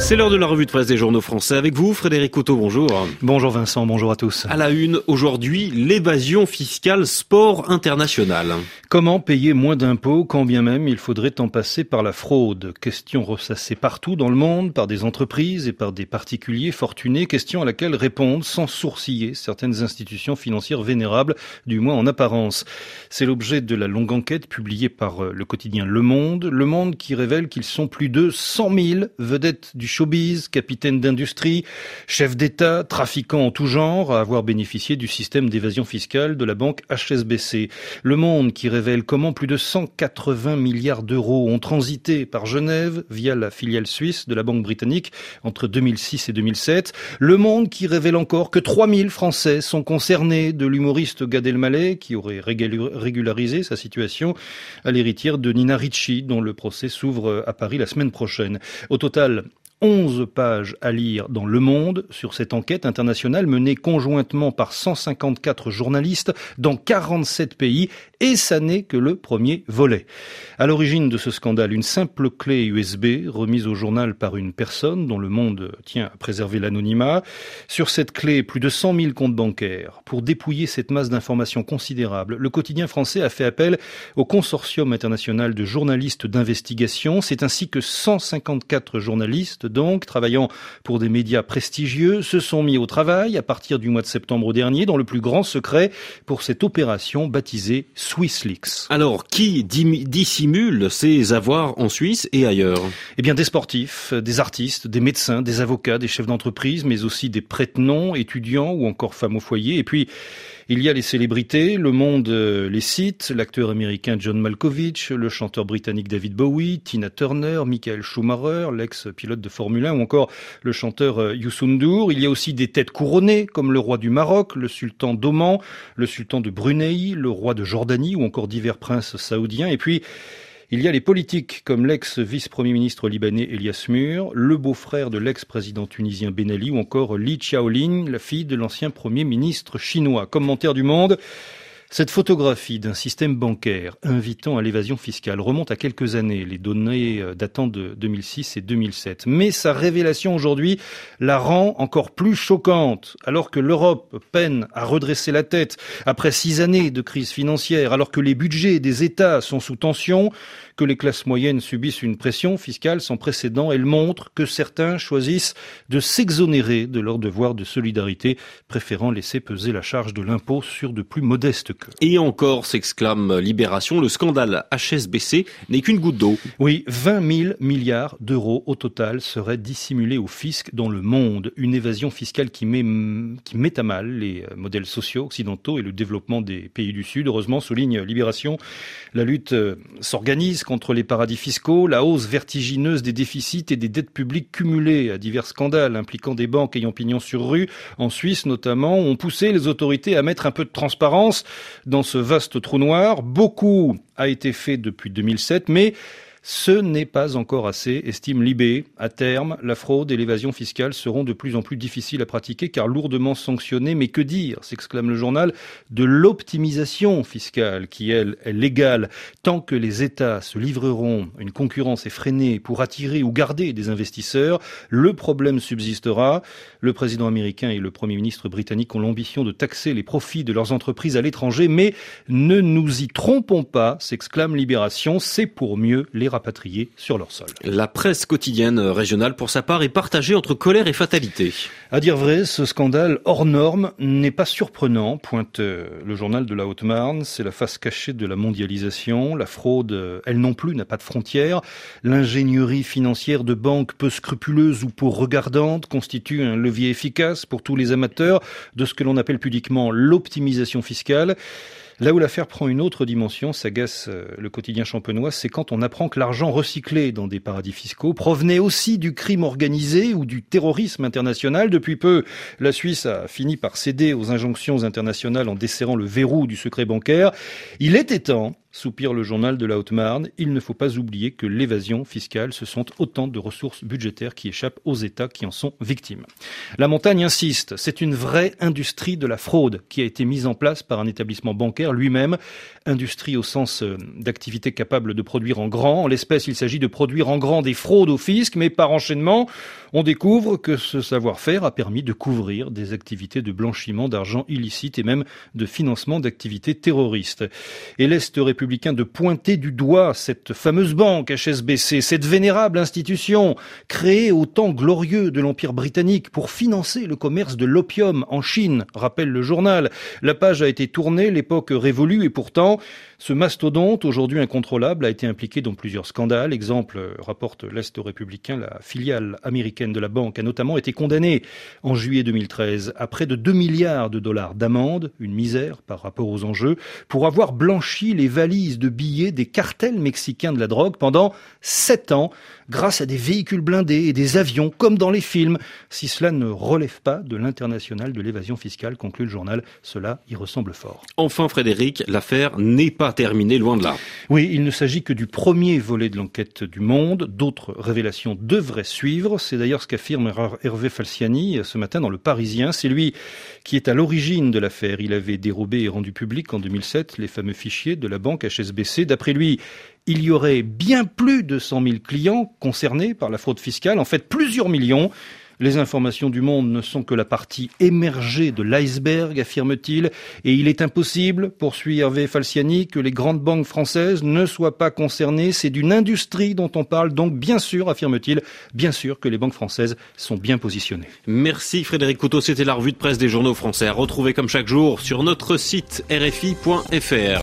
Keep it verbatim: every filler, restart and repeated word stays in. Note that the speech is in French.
C'est l'heure de la revue de presse des journaux français avec vous, Frédéric Couteau, bonjour. Bonjour Vincent, bonjour à tous. À la une, aujourd'hui, l'évasion fiscale sport international. Comment payer moins d'impôts quand bien même il faudrait en passer par la fraude? Question ressassée partout dans le monde par des entreprises et par des particuliers fortunés, question à laquelle répondent sans sourciller certaines institutions financières vénérables, du moins en apparence. C'est l'objet de la longue enquête publiée par le quotidien Le Monde, Le Monde qui révèle qu'ils sont plus de cent mille vedettes du showbiz, capitaines d'industrie, chefs d'État, trafiquants en tout genre, à avoir bénéficié du système d'évasion fiscale de la banque H S B C. Le Monde qui révèle comment plus de cent quatre-vingts milliards d'euros ont transité par Genève via la filiale suisse de la banque britannique entre deux mille six et deux mille sept. Le Monde qui révèle encore que trois mille Français sont concernés, de l'humoriste Gad Elmaleh qui aurait régularisé sa situation à l'héritière de Nina Ricci dont le procès s'ouvre à Paris la semaine prochaine. Au total, onze pages à lire dans Le Monde sur cette enquête internationale menée conjointement par cent cinquante-quatre journalistes dans quarante-sept pays, et ça n'est que le premier volet. À l'origine de ce scandale, une simple clé U S B remise au journal par une personne dont Le Monde tient à préserver l'anonymat. Sur cette clé, plus de cent mille comptes bancaires. Pour dépouiller cette masse d'informations considérable, le quotidien français a fait appel au consortium international de journalistes d'investigation. C'est ainsi que cent cinquante-quatre journalistes donc, travaillant pour des médias prestigieux, se sont mis au travail à partir du mois de septembre dernier dans le plus grand secret pour cette opération baptisée SwissLeaks. Alors, qui dissimule ces avoirs en Suisse et ailleurs? Eh bien, des sportifs, des artistes, des médecins, des avocats, des chefs d'entreprise, mais aussi des prête-noms, étudiants ou encore femmes au foyer. Et puis, il y a les célébrités, Le Monde les cite, l'acteur américain John Malkovich, le chanteur britannique David Bowie, Tina Turner, Michael Schumacher, l'ex-pilote de Formule un ou encore le chanteur Youssou N'Dour. Il y a aussi des têtes couronnées comme le roi du Maroc, le sultan d'Oman, le sultan de Brunei, le roi de Jordanie ou encore divers princes saoudiens. Et puis, il y a les politiques comme l'ex-vice-premier ministre libanais Elias Mur, le beau-frère de l'ex-président tunisien Ben Ali ou encore Li Qiaolin, la fille de l'ancien premier ministre chinois. Commentaire du Monde. Cette photographie d'un système bancaire invitant à l'évasion fiscale remonte à quelques années, les données datant de deux mille six et deux mille sept. Mais sa révélation aujourd'hui la rend encore plus choquante. Alors que l'Europe peine à redresser la tête après six années de crise financière, alors que les budgets des États sont sous tension, que les classes moyennes subissent une pression fiscale sans précédent, elle montre que certains choisissent de s'exonérer de leur devoir de solidarité, préférant laisser peser la charge de l'impôt sur de plus modestes qu'eux. Et encore, s'exclame Libération, le scandale H S B C n'est qu'une goutte d'eau. Oui, vingt mille milliards d'euros au total seraient dissimulés au fisc dans le monde. Une évasion fiscale qui met, qui met à mal les modèles sociaux occidentaux et le développement des pays du Sud. Heureusement, souligne Libération, la lutte s'organise contre les paradis fiscaux, la hausse vertigineuse des déficits et des dettes publiques cumulées à divers scandales impliquant des banques ayant pignon sur rue, en Suisse notamment, ont poussé les autorités à mettre un peu de transparence dans ce vaste trou noir. Beaucoup a été fait depuis deux mille sept, mais ce n'est pas encore assez, estime Libé. À terme, la fraude et l'évasion fiscale seront de plus en plus difficiles à pratiquer car lourdement sanctionnées. Mais que dire, s'exclame le journal, de l'optimisation fiscale qui, elle, est légale. Tant que les États se livreront à une concurrence effrénée pour attirer ou garder des investisseurs, le problème subsistera. Le président américain et le Premier ministre britannique ont l'ambition de taxer les profits de leurs entreprises à l'étranger. Mais ne nous y trompons pas, s'exclame Libération, c'est pour mieux les rapatriés sur leur sol. La presse quotidienne régionale, pour sa part, est partagée entre colère et fatalité. À dire vrai, ce scandale hors norme n'est pas surprenant, pointe le journal de la Haute-Marne. C'est la face cachée de la mondialisation. La fraude, elle non plus, n'a pas de frontières. L'ingénierie financière de banques peu scrupuleuses ou peu regardantes constitue un levier efficace pour tous les amateurs de ce que l'on appelle pudiquement l'optimisation fiscale. Là où l'affaire prend une autre dimension, s'agace le quotidien champenois, c'est quand on apprend que l'argent recyclé dans des paradis fiscaux provenait aussi du crime organisé ou du terrorisme international. Depuis peu, la Suisse a fini par céder aux injonctions internationales en desserrant le verrou du secret bancaire. Il était temps, soupire le journal de la Haute-Marne. Il ne faut pas oublier que l'évasion fiscale, ce sont autant de ressources budgétaires qui échappent aux États qui en sont victimes. La Montagne insiste, c'est une vraie industrie de la fraude qui a été mise en place par un établissement bancaire lui-même. Industrie au sens d'activité capable de produire en grand. En l'espèce, il s'agit de produire en grand des fraudes au fisc, mais par enchaînement, on découvre que ce savoir-faire a permis de couvrir des activités de blanchiment d'argent illicite et même de financement d'activités terroristes. Et l'Est républicain de pointer du doigt cette fameuse banque H S B C, cette vénérable institution créée au temps glorieux de l'Empire britannique pour financer le commerce de l'opium en Chine, rappelle le journal. La page a été tournée, l'époque révolue et pourtant, ce mastodonte, aujourd'hui incontrôlable, a été impliqué dans plusieurs scandales. Exemple, rapporte l'Est républicain, la filiale américaine de la banque a notamment été condamnée en juillet deux mille treize à près de deux milliards de dollars d'amende, une misère par rapport aux enjeux, pour avoir blanchi les valises de billets des cartels mexicains de la drogue pendant sept ans, grâce à des véhicules blindés et des avions, comme dans les films. Si cela ne relève pas de l'international de l'évasion fiscale, conclut le journal, cela y ressemble fort. Enfin, Frédéric, l'affaire n'est pas terminée, loin de là. Oui, il ne s'agit que du premier volet de l'enquête du Monde. D'autres révélations devraient suivre. C'est d'ailleurs ce qu'affirme Hervé Falciani ce matin dans Le Parisien. C'est lui qui est à l'origine de l'affaire. Il avait dérobé et rendu public en deux mille sept les fameux fichiers de la banque H S B C. D'après lui, il y aurait bien plus de cent mille clients concernés par la fraude fiscale, en fait plusieurs millions. Les informations du Monde ne sont que la partie émergée de l'iceberg, affirme-t-il, et il est impossible, poursuit Hervé Falciani, que les grandes banques françaises ne soient pas concernées. C'est d'une industrie dont on parle, donc bien sûr, affirme-t-il, bien sûr que les banques françaises sont bien positionnées. Merci Frédéric Couteau, c'était la revue de presse des journaux français à retrouver comme chaque jour sur notre site R F I point F R.